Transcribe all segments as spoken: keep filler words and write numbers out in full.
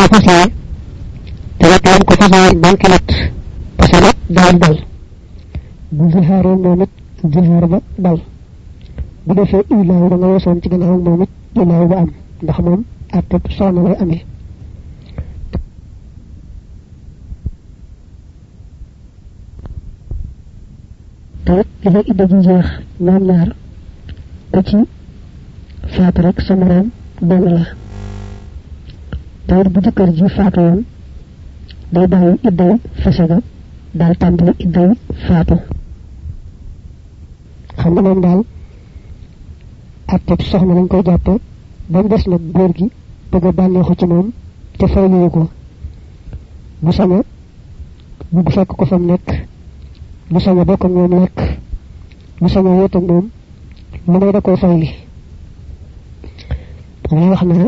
ko fasee te la tam ko fasee banki lat parce que daal dal bu zihaaroo moom it zihaar ba dal bu defee ilaaw da nga weesoon ci gannaaw moom it ilaaw ba am ndax moom àtte soxna lay amee te li nga idda ji jeex ñoom ñaar ko ci faatu rek sa moroom benn la te bu jëkkër ji faatu yoon day bàyyi idday fase ga daal tàmbali idday faatu xam nga moom daal àtte soxna lañ koy jàppe ba mu des nag góor gi bëgg a bànneexu ci moom te fayluwu ko bu saña bu fekk ko fam nekk bu saña bokk ak moom lekk bu saña wéet ak moom lu may da koy fayli dangay wax na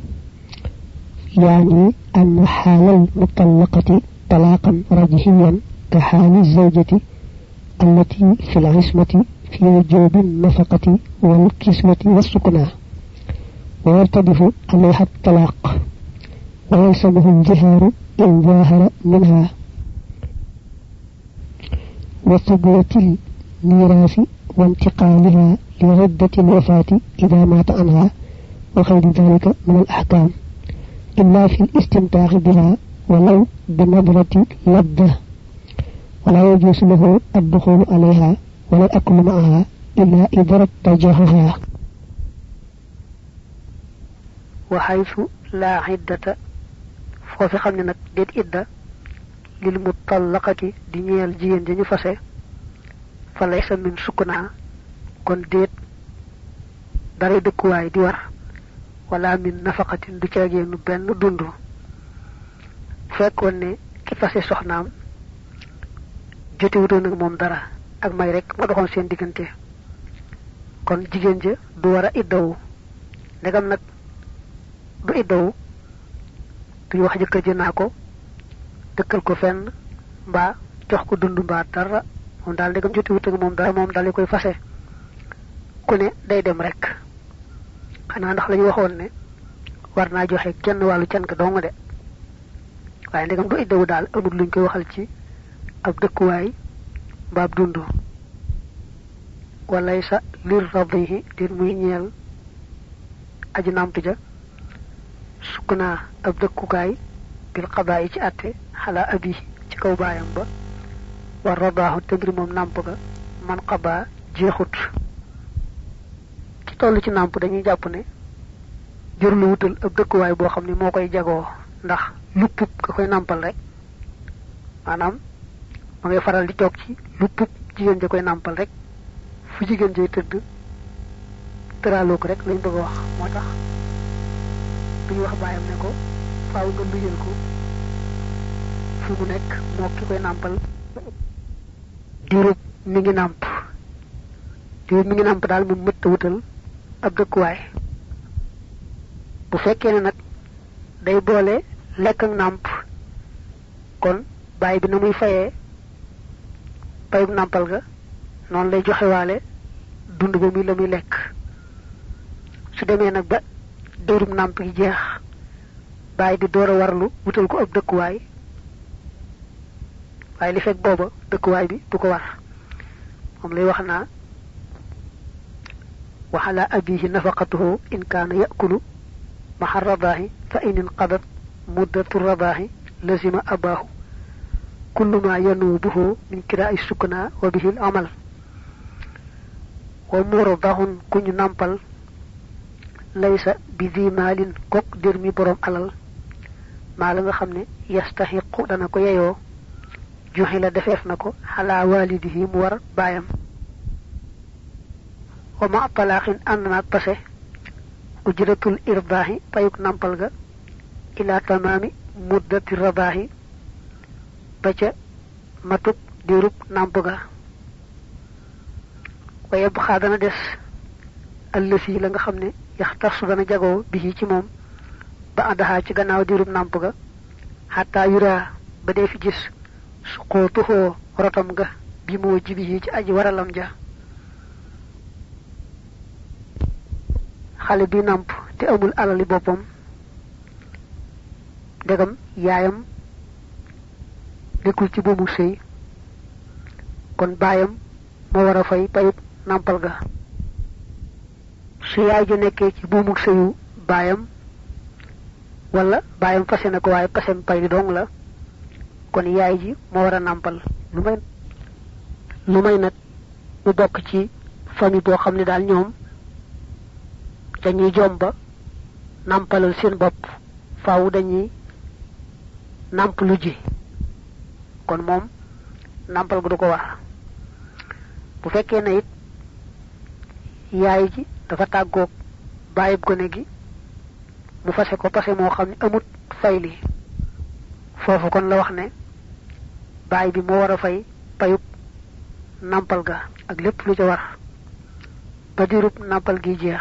يعني أن حال المطلقة طلاقا رجحيا كحال الزوجة التي في العصمة في وجوب النفقة والكسوة والسكنى ويرتبف عليها الطلاق ويلزمه الجهار إن ظاهر منها وثبوت الميراث وانتقالها لعدة الوفاة إذا مات عنها وغير ذلك من الأحكام إلا في الاستمتاع بها ولو بنظرة لذة ولا يجوز له الدخول عليها ولا الأكل معها إلا إذا اتجهها وحيث لا عدة فوفي خمنا نك ديت إدة للمطلقة دنيال جين دنيو فسي فليس من سكنها كون ديت داري دكواي دي war wala min nafaqatin du ciageenu ben dundu fekkone ne ki fassé soxnaam joti wuto nak mom dara ak may rek mo doxon seen digënté kon jigen je du wara iddaw negam nak du iddaw du wax jëkë je nako dekkal ko fenn ba jox ko dundu ba dara mom dal negam joti wuto mom dara mom dal koy fassé ku ne day dem rek xana ndax lañu waxoon ne war naa joxe kenn wàllu can ka dong de waaye ndegam du iddawu daal amul luñ koy waxal ci ab dëkkuwaay mbaab dundu walaysa lir radihi dir muy ñeel aji namtu ja sukuna ab dëkkukaay bil qada'i ci atte xala abi ci kaw baayam ba war radahu tëmbir moom namp ga man qada jeexut tollu ci namp dañuy japp ne jërlu wutal ab dëkkuwaay boo xam ne moo koy jagoo ndax luppub ka koy nampal rek maanaam ma ngay faral di toog ci luppub jigéen ja koy nampal rek fu jigéen jay tëdd tëraloo ko rek lañ bëgg wax moo tax duñu wax bàyyam ne ko faaw nga luyal ko fu mu nekk moo ki koy nampal diirub mi ngi namp diirub mi ngi namp daal mu mëtt wutal ab dëkkuwaay bu fekkee ne nag day boole lekk ak namp kon bàyyi bi na muy fayee payub nampal ga noonu lay joxewaale dund ba muy la muy lekk su demee nag ba dóorum namp gi jeex bàyyi di door a warlu wutal ko ab dëkkuwaay waaye li fekk booba dëkkuwaay bi du ko war moom lay wax naa وعلى أبيه نفقته إن كان يأكل مع الرضاع فإن انقضت مدة الرضاع لزم أباه كل ما ينوبه من كراء السكنى وبه العمل ومرضاه كن نمبل ليس بذي مال كوك درمي بروم علل ما لغا خمني يستحق دانا كو ييو جوحي دفيف نكو على والده مور بايام وما طلاق أننا بسه أجرة الإرضاح طيق نمبلغ إلى تمام مدة الرضاح بجا متوب ديروب نمبغا ويبخى دانا دس الذي لنغا خمني يختص دانا جاغو به ci mom ba adaha ci gannaaw diirub namp ga hatta yura ba dee fi gis suqootuhoo rotam ga bi moo jibi ci aji waralam ja xale bi namp te amul alali boppam ndegam yaayam nekkul ci buumu sëy kon baayam moo war a fay payub nampal ga su yaay ju nekkee ci buumu sëyu baayam wala baayam fase na ko waaye pasem pay bi dong la kon yaay ji moo war a nampal lu may lu may nag mu bokk ci famille boo xam ne daal ñoom dañuy jomba nampalal seen bopp faaw dañuy namp lu ji kon moom nampal gu du ko war bu fekkee ne it yaay ji dafa tàggoog bàyyib gone gi mu fase ko pase moo xam ne amut fay li foofu kon la wax ne baay bi moo war a fay payub nampal ga ak lépp lu ca war ba dirub nampal gi jeex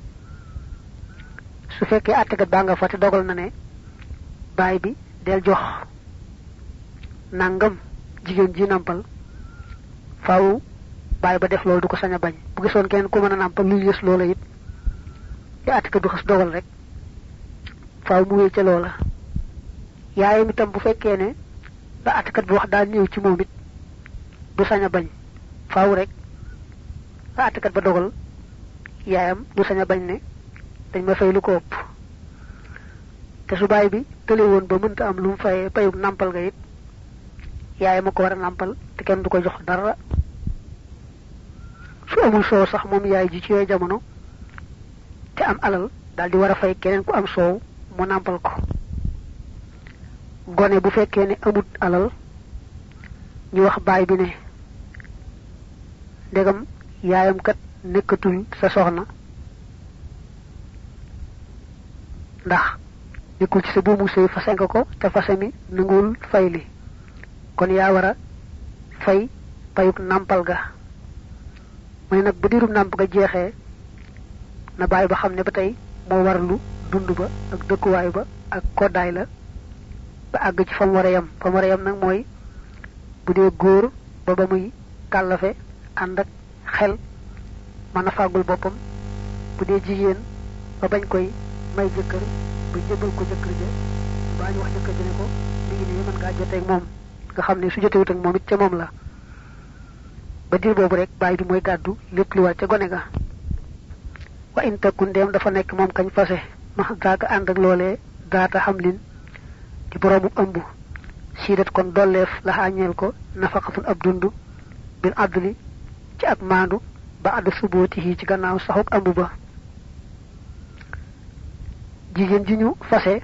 su fekkee àttekat baa nga fa te dogal na ne baay bi del jox nangam jigéen ji nampal faaw baay ba def loolu du ko sañ a bañ bu gisoon kenn ku mën a nampal lu yées loola it te àttekat du xas dogal rek faaw mu wéy ca loola yaayam itam bu fekkee ne la àttekat bi wax daal ñëw ci moom it du sañ a bañ faaw rek la àttekat ba dogal yaayam du sañ a bañ ne dañ ma fay lu ko ëpp te su baay bi tële woon ba mënta am lu mu fayee payub nampal ga it yaayam a ko war a nampal te kenn du ko jox dara su amul soow sax moom yaay ji ci yooyu jamono te am alal daal di war a fay keneen ku am soow mu nampal ko gone bu fekkee ne amut alal ñu wax baay bi ne ndegam yaayam kat nekkatul sa soxna ndax nekkul ci sa buumu sëy fase nga ko te fase mi nanguwul fay li kon yaa war a fay payuk nampal ga mu ne nag bu diirum namp ga jeexee na bàyyi ba xam ne ba tey moo warlu dund ba ak dëkkuwaay ba ak koddaay la ba àgg ci fam war a yam fam war a yam nag mooy bu dee góor ba ba muy kàllafe ànd ak xel mën a fàggul boppam bu dee jigéen ba bañ koy may jëkkër ba jëbal ko jëkkër ja baa ñu wax jëkkër ja ne ko mi ngi nii mën ngaa joteeg moom nga xam ne su jotewut ak moom it ca moom la ba dir boobu rek bàyyi bi mooy gàddu lépp lu war ca gone ga wa in takun dem dafa nekk moom kañ fase ma daaka ànd ak loolee daata xamlin di boroomu ëmb siidat kon dolleef la xàññeel ko nafaqatun ab dund bil adli ci ak maandu ba àdd subooti ci gannaaw saxuk ëmb ba jigéen ji ñu fase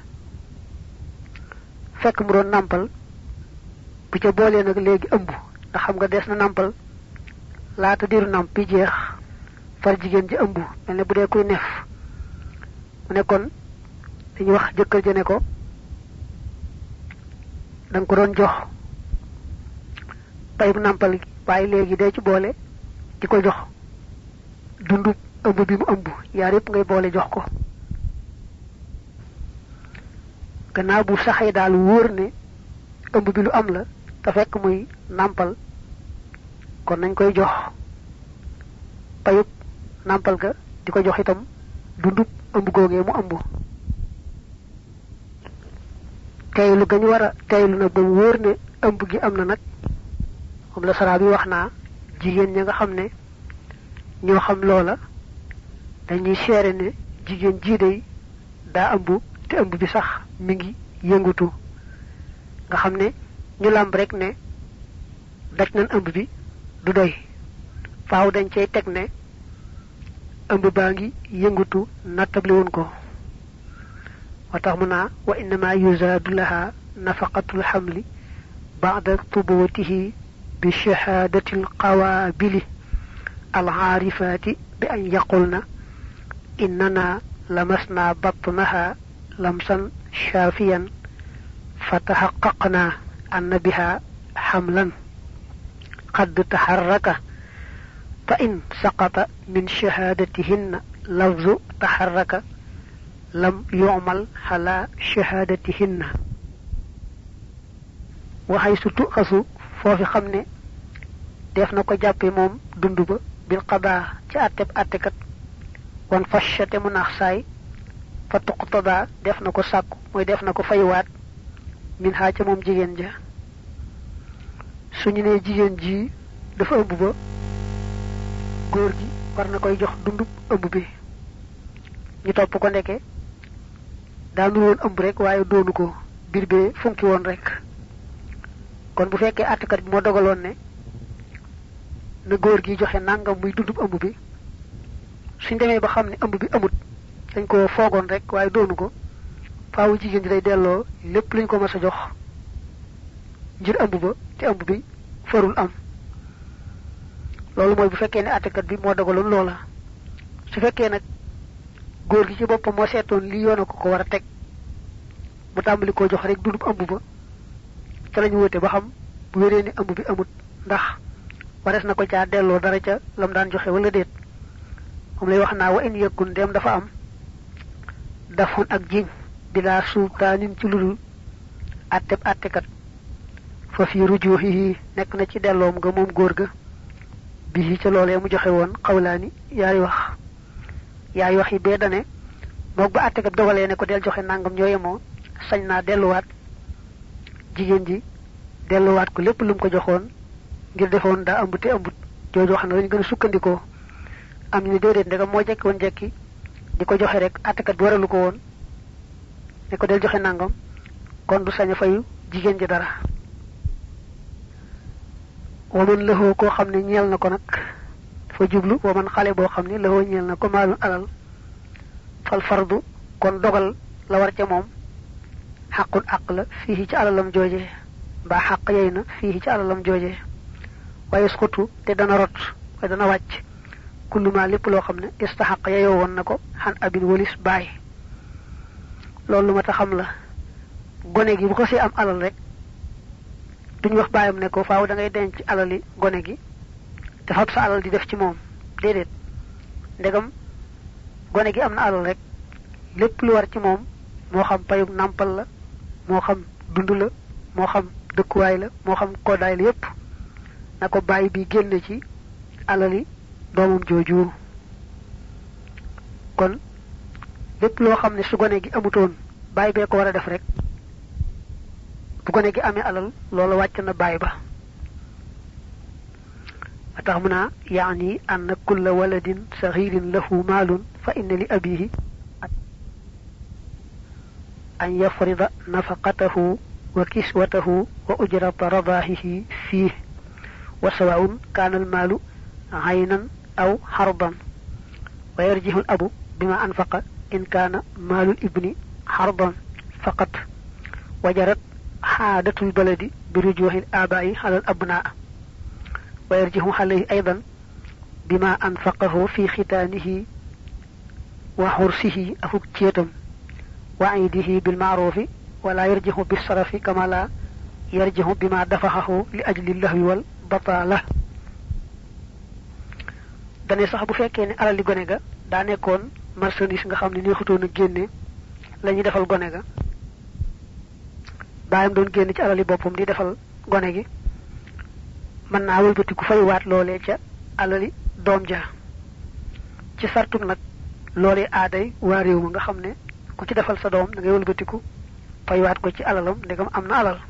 fekk mu doon nampal bu ca boolee nag léegi ëmb ndax xam nga des na nampal laata diiru namp bi jeex far jigéen ji ëmb mel ne bu dee kuy neef mu ne kon dañuy wax jëkkër ja ne ko danga ko doon jox pay bu nampal gi waaye léegi dee ci boole di ko jox dundu ëmb bi mu ëmb yaar yépp ngay boole jox ko gannaaw bu saxee daal wóor ne ëmb bi lu am la te fekk muy nampal kon nañ koy jox payub nampal ga di ko jox itam dundub ëmb googee mu ëmb teylu gañu war a teylu nag ba mu wóor ne ëmb gi am na nag moom la saraa bi wax naa jigéen ña nga xam ne ñoo xam loola dañuy seere ne jigéen jii day daa ëmb te ëmb bi sax mi ngi yëngutu nga xam ne ñu làmb rek ne daj nañ ëmb bi du doy faaw dañ cey teg ne ëmb baa ngi yëngutu nattable woon ko wa tax mu naa wa innama yuzaadu laha nafaqatul xamli ba'da tubutihi bi shahaadati alqawaabili alcaarifaati bi an yaqulna innana lamasna batnaha lamsan shaafiyan fataxaqaqna anna biha xamlan qad taxarraka fa in saqata min shahaadatihinna lafzu taxarraka lam yu'mal ala shahaadatihinna waxay su tuxasu foofi xam ne def na ko jàppe moom dund ba bil qadaa ci atteb attekat wan fashate mu naax saay fa tuqtada def na ko sàkku mooy def na ko faywaat min ha ca moom jigéen ja suñu ne jigéen ji dafa ëmb ba góor gi war na koy jox dundub ëmb bi ñu topp ko ndeke daanu woon ëmb rek waaye doonu ko bir bee funki woon rek kon bu fekkee attikat bi moo dogaloon ne na góor gi joxe nangam muy dundub ëmb bi suñ demee ba xam ne ëmb bi amut dañ ko foogoon rek waaye doonu ko faawu jigéen ji day delloo lépp luñ ko mas a jox ngir ëmb ba te ëmb bi farul am loolu mooy bu fekkee ne attikat bi moo dogaloon loola su fekkee nag góor gi ci boppam moo seetoon li yoona ko ko war a teg mu tàmbali koo jox rek dundub ëmb ba ca lañu wóote ba xam bu wéree ni ëmb bi amut ndax wares na ko caa delloo dara ca lam daan joxe wala déet moom lay wax naa wa in yëkkun dem dafa am dafoon ak jiñ bilaa sultaanin ci ludul atteb attekat fa fi rujuhihi nekk na ci delloom nga moom góor ga bii ca loolee mu joxe woon xawlaani yaay wax yaay wax yi bee dane moog ba attekat dogalee ne ko del joxe nangam ñoo yemoo sañ naa delluwaat jigéen ji delluwaat ko lépp lu mu ko joxoon ngir defoon daa ëmb te ëmbut jooju wax na lañu gën a sukkandikoo am ñu déedéet ndegam moo jekki woon jekki di ko joxe rek attekat bi waralu ko woon ne ko del joxe nangam kon du sañ a fayu jigéen ji dara waman lëxoo koo xam ne ñeel na ko nag dafa jublu waman xale boo xam ne lëxoo ñeel na ko maalun alal fal fardu kon dogal la war ca moom xaqun àq la fii ci alalam jooje mbaa xaq yey na fii ci alalam jooje waaye sutu te dana rot waaye dana wàcc kulluma lépp loo xam ne istaxaq yeyoo woon na ko xan abin walis baay loolu lu ma ta xam la gone gi bu ko si am alal rek duñ wax baayam ne ko faaw da ngay denc alali gone gi te fab sa alal di def ci moom déedéet ndegam gone gi am na alal rek lépp lu war ci moom moo xam payug nàmpal la moo xam dund la moo xam dëkkuwaay la moo xam koddaay la yépp na ko bàyyi bi génn ci alali doomam jooju kon lépp loo xam ne su gone gi amutoon bàyyi bee ko war a def rek bu gone gi amee alal loola wàcc na bàyyi ba a tax mu naa yaani anna kulla waladin saxiirin lahu maalun fa inna li abihi an yafrida nafaqatahu wa kiswatahu wa ujrata radaahihi fiih wa sawaun kaana almaalu aynan aw xardan wa yarjihu al abu bima anfaqa in kaana maalul ibni xardan faqat wajarat xaadatul baladi bi rujuuxil aabaa'i alal abnaa wa yarjihu alayhi aydan bima anfaqahu fi xitaanihi wa xursihi afuk ceetam wa aydihi bil maaruufi wala yarjihu bis sarafi kama la yarjihu bima dafaxahu li ajli lahwi wal bataala dane sax bu fekkee ne alal li gone ga daa nekkoon marchandise nga xam ne neexutoon a génne la ñuy defal gone ga baayam doon génn ci alali boppam di defal gone gi mën naa wëlbati ku fay waat loolee ca alali doom ja ci sartum nag loolee aaday waa réew ma nga xam ne ku ci defal sa doom da ngay wëlbatiku fay waat ko ci alalam ndegam am na alal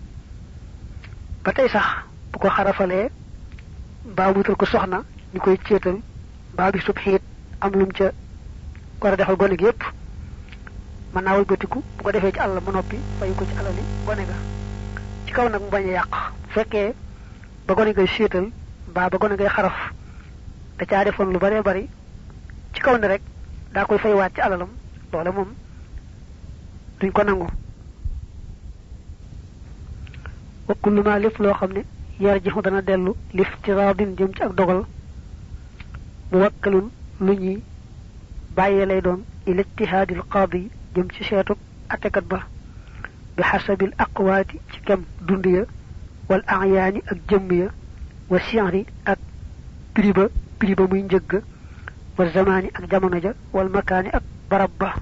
ba tey sax bu ko xarafalee mbaa wutal ko soxna ñu koy céetal mbaa bi sub xiit am lum ca war a defal gone gi yépp mën naa wëlbatiku bu ko defee ci alal mu noppi fayu ko ci alali gone ga ci kaw nag mu bañ a yàq bu fekkee ba gone ngay séetal mbaa ba gone ngay xaraf da caa defoon lu baree bari ci kaw ne rek daa koy fay waat ci alalam loole moom duñ ko nangu wa kullu ma lépp loo xam ne yarjihu dana dellu liftiraadin jëm ci ak dogal mu wakkalun lu ñuy bàyyee lay doon il ijtihaadil qaadi jëm ci seetu attekat ba bi xasabil aqwaati ci kem dund ya wal ayaani ak jëmm ya wa sienri ak prix ba prix ba muy njëgg wa zamaani ak jamono ja wal makaani ak barab ba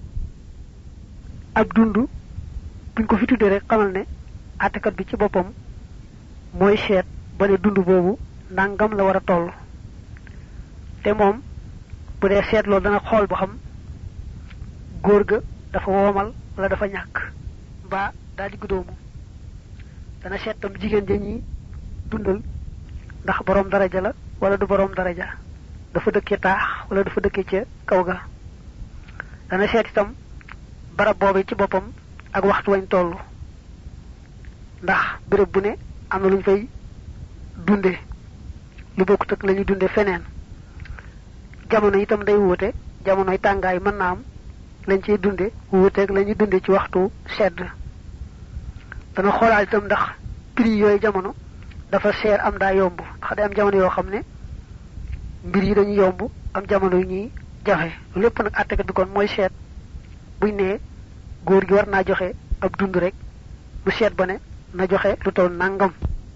ab dund buñ ko fi tuddee rek xamal ne attekat bi ci boppam mooy seet ba ne dund boobu nangam la war a toll te moom bu dee seet loolu dana xool ba xam góor ga dafa woomal wala dafa ñàkk mbaa daal di gudoomu dana seet tam jigéen ja ñi dundal ndax borom daraja la wala du borom daraja dafa dëkke taax wala dafa dëkke ca kaw ga dana seet itam barab boobu ci boppam ak waxtu wañ tollu ndax béréb bu ne am na luñ fay dunde lu bokkut ak lañu dunde feneen jamono itam day wuute jamonoy tàngaay mën na am lañ ciy dunde wuute ak lañu dunde ci waxtu sedd dana xoolaal itam ndax prix yooyu jamono dafa seer am daa yomb ndax day am jamono yoo xam ne mbir yi dañuy yomb am jamono yu ñuy jafe lépp nag àttekat bi kon mooy seet buñ ne góor gi war naa joxe ab dund rek bu seet ba ne na joxe lu toll nangam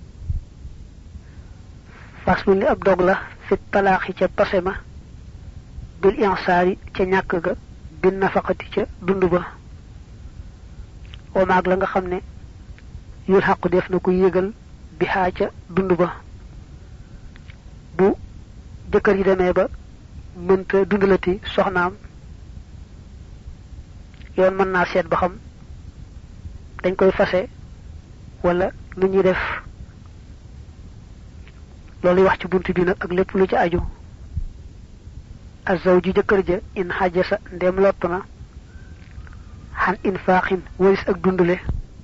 faslu li ab dog la fi talaaxi ca pasema bil insaari ca ñàkk ga bin nafaqati ca dund ba wamaag la nga xam ne yul xaqu def na ko yégal bi xaa ca dund ba bu jëkkër yi demee ba mënta dundalati soxnaam yoon mën naa seet ba xam dañ koy fase wala nu ñuy def loolu wax ci buntu bi nag ak lépp lu ci aju azawju jëkkër ja in xajasa ndem lott na xan infaqin waris ak dundule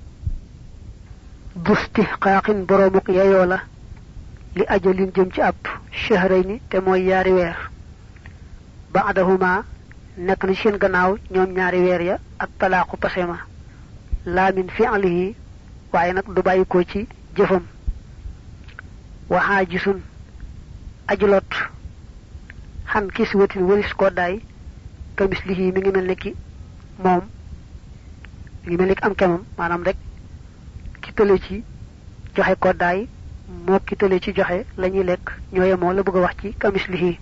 bustihqaqin boromuk yayoo la li ajalin jëm ci ab shahrayni te mooy yaari weer ba'dahuma nekk na seen gannaaw ñoom ñaari weer ya ak talaaqu pasema laa min fi'lihi waaye nag du bàyyi ko ci jëfam wa haajisun ajulot xan kiswatin waris koddaay kamislihi mi ngi mel ne ki moom mi ngi mel ne ki am kemam maanaam rek ki tële ci joxe koddaay moo ki tële ci joxe la ñuy lekk ñoo yemoo la bëgg a wax ci kamislihi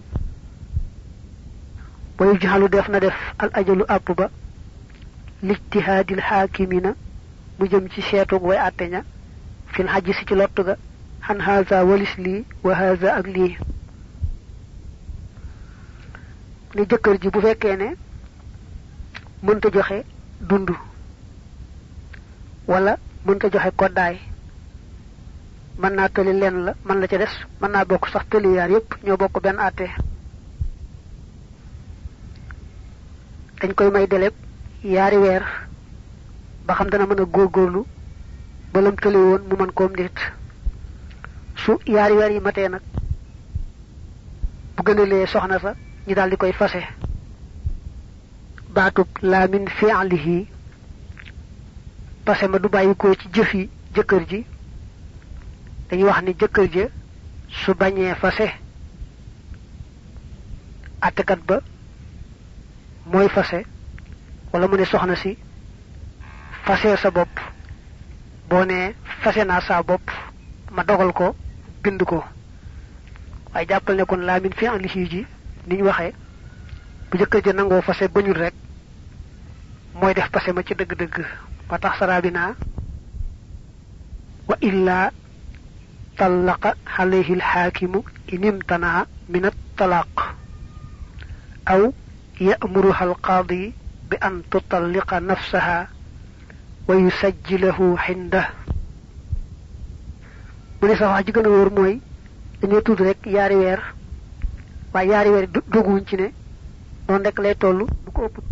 wayu jaxalu def na def al ajalu àpp ba lijtihaadil xaakimina mu jëm ci seetug way àtteña fil xajji si ci lottu ga xan haza walis lii wa haza ak lii ni jëkkër ji bu fekkee ne mënta joxe dund wala mënta joxe koddaay mën naa tëli leen la mën la ca des mën naa bokk sax tëli yaar yépp ñoo bokk benn àtte dañ koy may deleb yaari weer ba xam dana mën a góorgóorlu ba lam tëli woon mu mën koom nit su yaari weer yi matee nag bu gënalee soxna sa ñu daal di koy fase baatub laa min fi'lihi fase ma du bàyyi ko ci jëf yi jëkkër ji dañuy wax ni jëkkër ja su bañee fase àttekat ba mooy fase wala mu ne soxna si fase sa bopp boo nee fase naa sa bopp ma dogal ko bind ko waaye jàppal ne kon laa min fi'lihi ji ni ñu waxee bu jëkkër ja nangoo fase bañul rek mooy def fase ma ci dëgg-dëgg ba tax sarabina wa illa talaqa alayhi alxaakimu in imtanaa min at-talaaq aw ya'muruha alqaadi bi an tutalliqa nafsaha wa yusajjilahu xinda mu ne sax wax ji gën a wóor mooy dañoo tudd rek yaari weer waaye yaari weer doguwuñ ci ne noonu rek lay toll du ko ëpp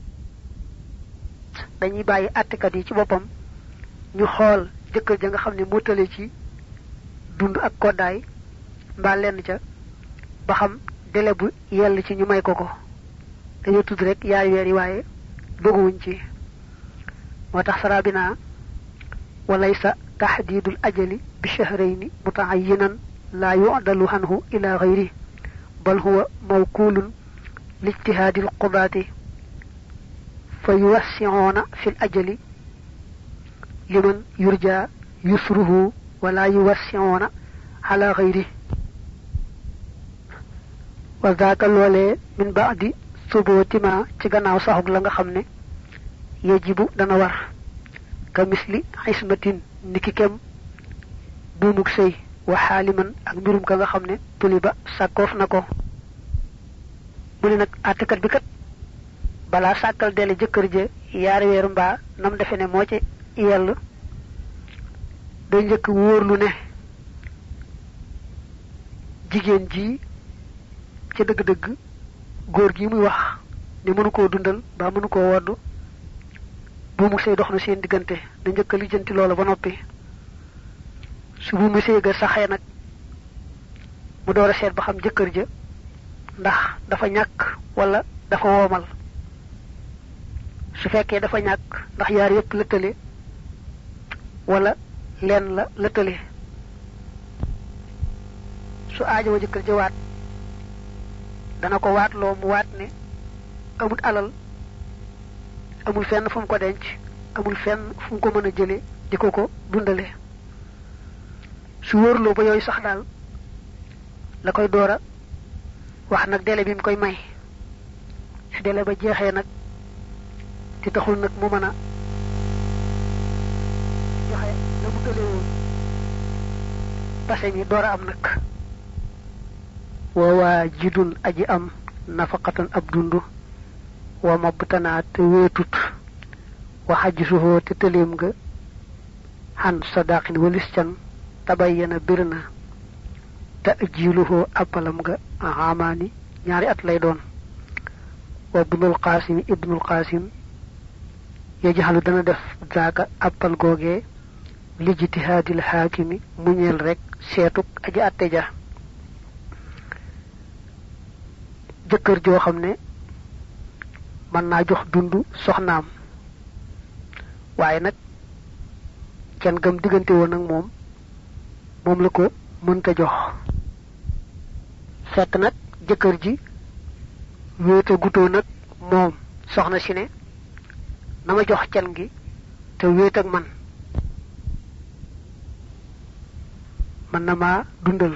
dañuy bàyyi àttekat yi ci boppam ñu xool jëkkër ja nga xam ne moo tële ci dund ak koddaay mbaa lenn ca ba xam délai bu yell ci ñu may ko ko dañoo tudd rek yaari weer yi waaye doguwuñ ci moo tax sarabina walaysa taxdiidul ajali bi shahrayni mutaayinan laa yu'dalu anhu ila gayri bal huwa mawkulun lijtihaadil qudaati fa yuwassi'uuna fil ajali liman yurja yusruhu wala yuwassi'uuna ala gayri wa daaka loolee min baadi subootima ci gannaaw saxug la nga xam ne yajibu dana war ka misli xismatin niki kem buumuk sëy wa xaaliman ak mbirum ka nga xam ne tuliba sàkkoof na ko mu ne nag àttekat bi kat balaa sàkkal dele jëkkër ja yaari weeru mbaa nam defe ne moo ci yell day njëkk wóorlu ne jigéen ji ci dëgg-dëgg góor gi muy wax ni mënu koo dundal ba mënu koo waddu bu mu sey dox na seen diggante da njëkk li jënti loola ba noppi su bu mu sey ga saxee nag mu door a seet ba xam jëkkër ja ndax dafa ñàkk wala dafa woomal su fekkee dafa ñàkk ndax yaar yépp lëttale wala leen la lëttale su aajo wa jëkkër ja waat dana ko waat loo mu waat ne amul alal amul fenn fu mu ko denc amul fenn fu mu ko mën a jële di ko ko dundale su wóorloo ba yooyu sax daal la koy doora wax nag délai bi mu koy may su délai ba jeexee nag ci taxul nag mu mën a joxe la mu tële woon pase mi doora am nag wa jidun aji am nafaqatan ab dundu wa mabtana te wetut wa hajisuhu te telim nga han sadaqin walis can tabayyana birna ta'jiluhu apalam nga amani ñaari at lay doon wa ibnul qasim ibnul qasim yajhalu dana def zaaka apal goge li jitihadil hakimi muñel rek setuk aji atte ja jëkkër joo xam ne man naa jox dundu soxnaam waaye nag kenn gam diggante woon ak moom moom la ko mënta jox fekk nag jëkkër ji wéeta gutoo nag moom soxna si ne na ma jox can gi te wéet ak man man na maa dundal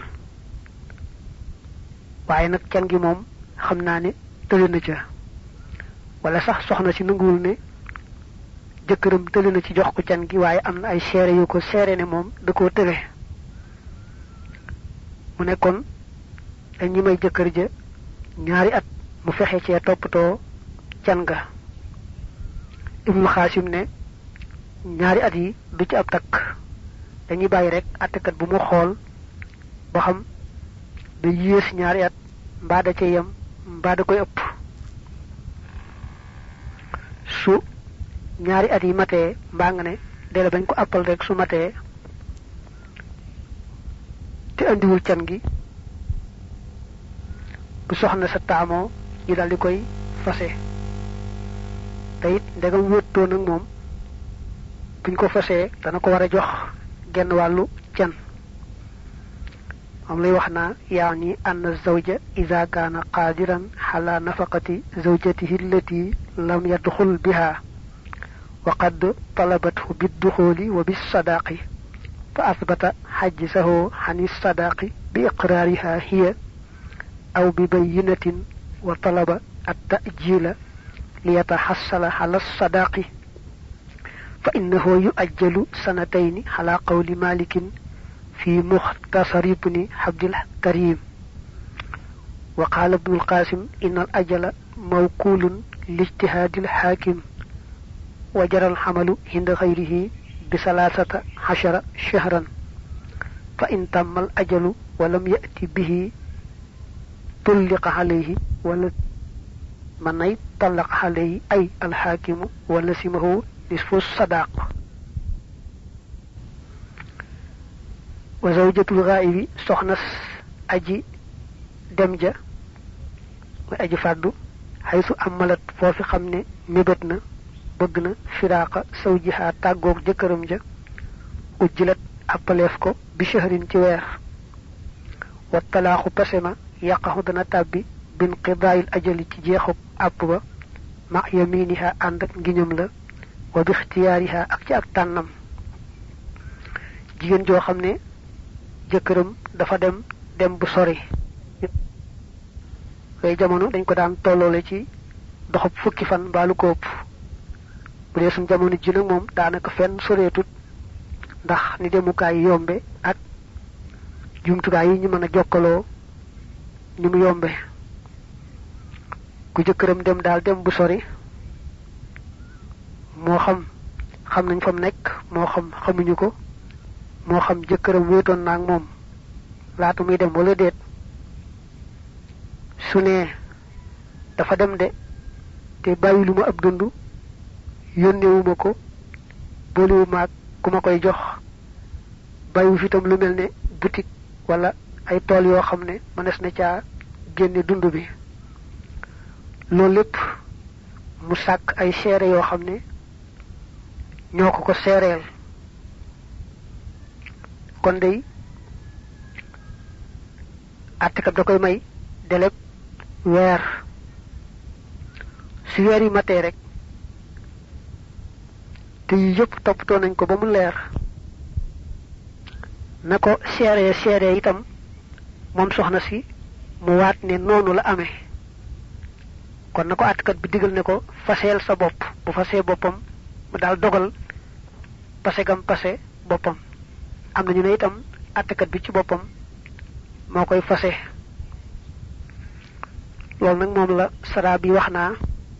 waaye nag can gi moom xam naa ne tële na ca wala sax soxna si nanguwul ne jëkkëram tële na ci jox ko can gi waaye am na ay seere yu ko seere ne moom da koo tële mu ne kon dañu may jëkkër ja ñaari at mu fexe cee toppatoo can ga ibnu xaasim ne ñaari at yi du ci ab takk dañuy bàyyi rek attekat bu mu xool ba xam da yées ñaari at mbaa da ca yem mbaa da koy ëpp su ñaari at yi matee mbaa nga ne dele bañ ko appal rek su matee te andiwul can gi bu soxna sa taamoo ñu dal di koy fase te it ndegam wéttoo nag moom buñ ko fasee dana ko war a jox genn wàllu can am lay wax naa yaani anna zawja idha kana qadiran ala nafaqati zawjatihi allati lam yadkhul biha wa qad talabathu bid-dukhuli wa bis-sadaqi fa athbata hajjahu hani as-sadaqi bi iqrariha hiya aw bi bayyinatin wa talaba at-ta'jila liyatahassala ala as-sadaqi fa innahu yu'ajjalu sanatayn ala qawli malikin في مختصر ابن عبد الكريم وقال ابن القاسم إن الأجل موكول لاجتهاد الحاكم وجرى الحمل عند غيره بثلاثة عشر شهرا فإن تم الأجل ولم يأتي به طلق عليه ولا من طلق عليه أي الحاكم ولزمه نصف الصداق wa zawjatul ghaibi soxnas aji demja wa aji faddu haythu amalat fofu xamne mebet na bëgg na firaqa sawjiha tagok jëkëram ja ujjilat appalef ko bi shahrin ci weer wa talaqu pasema yaqahu dana tabbi bin qida'il ajali ci jeexu app ba ma yaminiha and ak ngiñum la wa bi ikhtiyariha ak ci ak tanam jigen jo xamne jëkkëram dafa dem dem bu sori way jamono dañ ko daan tollole ci doxub fukki fan balu ko ëpp bu dee sun jamono ji nag moom daanaka fenn soreetut ndax ni demukaay yombe ak jumtukaay yi ñu mën a jokkaloo ni mu yombe ku jëkkëram dem daal dem bu sori moo xam xam nañ fam nekk moo xam xamuñu ko moo xam jëkkëram wéetoon naag moom laata muy dem wala déet su ne dafa dem de te bàyyilu ma ab dund yónneewuma ko boolewuma ak ku ma koy jox bàyyiwu fi tam lu mel ne boutique wala ay tool yoo xam ne mënees na caa génne dund bi loolu lépp mu sàkk ay seere yoo xam ne ñoo ko ko seereel kon day àttekat da koy may deleb weer su weer yi matee rek te yi yëpp toppatoo nañ ko ba mu leer na ko seere seere itam moom soxna si mu waat ne noonu la amee kon na ko àttekat bi digal ne ko faseel sa bopp bu fasee boppam mu daal dogal pase gam pase boppam am nañu ne itam àttekat bi ci boppam moo koy fase loolu nag moom la sara bi wax naa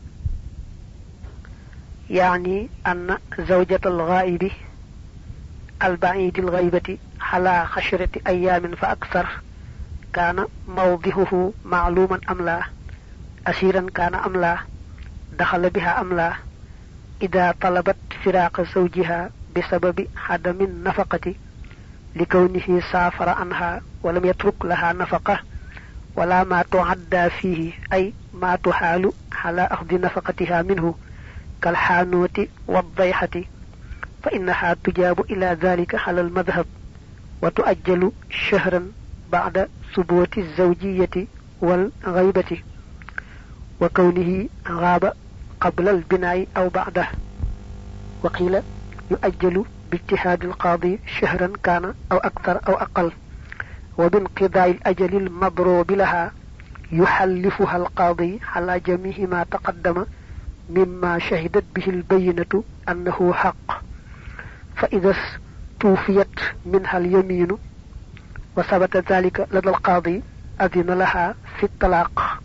yaani anna zawjatal ghaibi al ba'idil ghaibati ala khashrati ayamin fa akthar kana mawdihuhu ma'luman am la asiran kana am la dakhala biha am la idha talabat firaqa zawjiha بسبب عدم النفقة لكونه سافر عنها ولم يترك لها نفقة ولا ما تعدى فيه أي ما تحال على أخذ نفقتها منه كالحانوة والضيحة فإنها تجاب إلى ذلك على المذهب وتؤجل شهرا بعد ثبوت الزوجية والغيبة وكونه غاب قبل البناء أو بعده وقيل يؤجل باجتهاد القاضي شهرا كان أو أكثر أو أقل وبانقضاء الأجل المضروب لها يحلفها القاضي على جميع ما تقدم مما شهدت به البينة أنه حق فإذا توفيت منها اليمين وثبت ذلك لدى القاضي أذن لها في الطلاق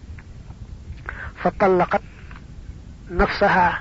فطلقت نفسها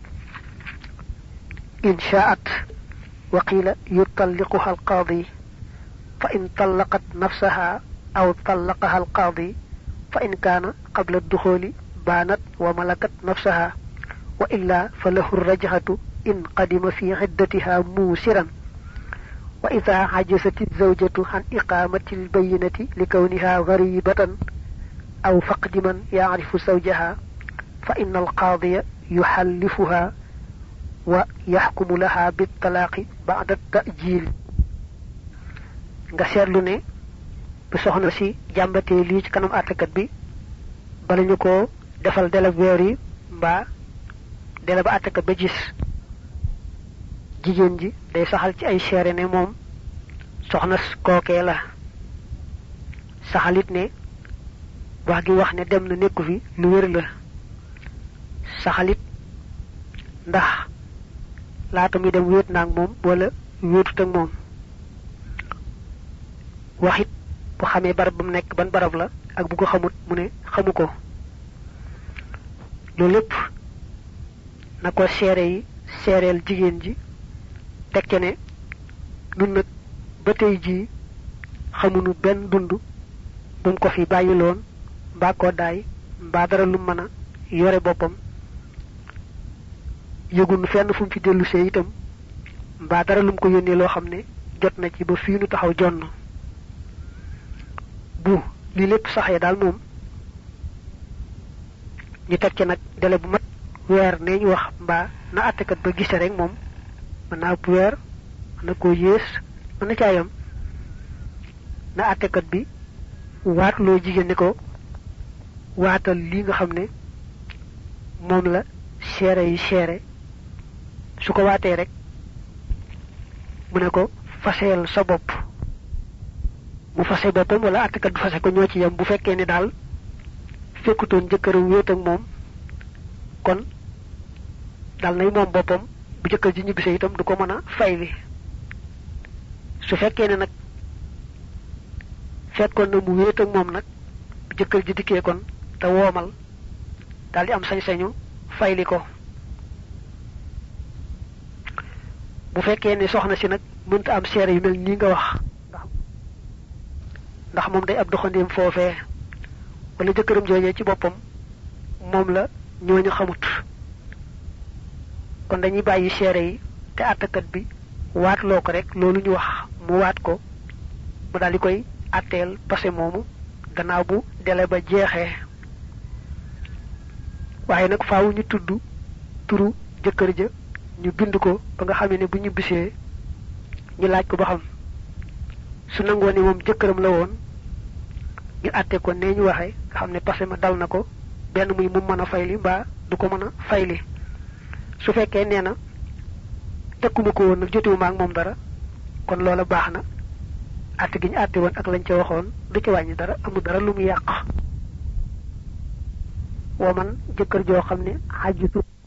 إن شاءت وقيل يطلقها القاضي فإن طلقت نفسها أو طلقها القاضي فإن كان قبل الدخول بانت وملكت نفسها وإلا فله الرجعة إن قدم في عدتها موسرا وإذا عجزت الزوجة عن إقامة البينة لكونها غريبة أو فقد من يعرف زوجها فإن القاضي يحلفها ويحكم لها بالطلاق بعد التأجيل nga seetlu ne bu soxna si jàmbatee lii ci kanam àttekat bi bala ñu ko defal delab weer yi mbaa dela ba àttekat ba gis jigéen ji day saxal ci ay seere ne moom soxna kookee la saxalit ne wax gi wax ne dem na nekku fi lu wér la saxalit ndax laata muy dem wéet naag moom wala wéetut ak moom waxit bu xamee barab bu nekk ban barab la ak bu ko xamut mu ne xamu ko loolu lépp na ko seere yi seereel jigéen ji tekke ne nun nag ba tey jii xamunu benn dund bu mu ko fi bàyyiloon mbaa koo daay mbaa dara lu mën a yore boppam yëgunu fenn fu mu fi dellu see itam mbaa dara lu mu ko yónnee loo xam ne jot na ci ba fii nu taxaw jonn bu li lépp saxee daal moom ñu teg ci nag délai bu mat weer nee ñu wax mbaa na àttekat ba gise rek moom mën naa bu weer mën na koo yées mën na caayam na àttekat bi waat loo jigéen ne ko waatal li nga xam ne moom la seere yi seere su ko waatee rek mu ne ko faseel sa bopp mu fase boppam wala àttekat du fase ko ñoo ci yam bu fekkee ne daal fekkutoon jëkkëram wéet ak moom kon dal nay moom boppam bu jëkkër ji ñibbisee itam du ko mën a fay li su fekkee ne nag fekkoon na mu wéet ak moom nag bu jëkkër ji dikkee kon te woomal daal di am sañ-sañu fay li ko bu fekkee ne soxna si nag mënta am seere yu mel nii nga wax ndax ndax moom day ab doxandeem foofee wala jëkkëram joojee ci boppam moom la ñooñu xamut kon dañuy bàyyi seere yi te àttekat bi waat loo ko rek loolu ñu wax mu waat ko mu daal di koy atteel passé moomu gannaaw bu délai ba jeexee waaye nag faaw ñu tudd turu jëkkër ja ñu bind ko ba nga xamee ne bu ñu bisee ñu laaj ko ba xam su nangoo ne moom jëkkëram la woon ñu atte ko nee ñu waxee nga xam ne passé ma dal na ko benn muy mu mën a fayli mbaa du ko mën a fayli su fekkee nee na tekkuma ko woon nag jotewuma ak moom dara kon loola baax na atte gi ñu atte woon ak lañ ca waxoon du ci wàññi dara amul dara lu mu yàq wa man jëkkër joo xam ne xajitu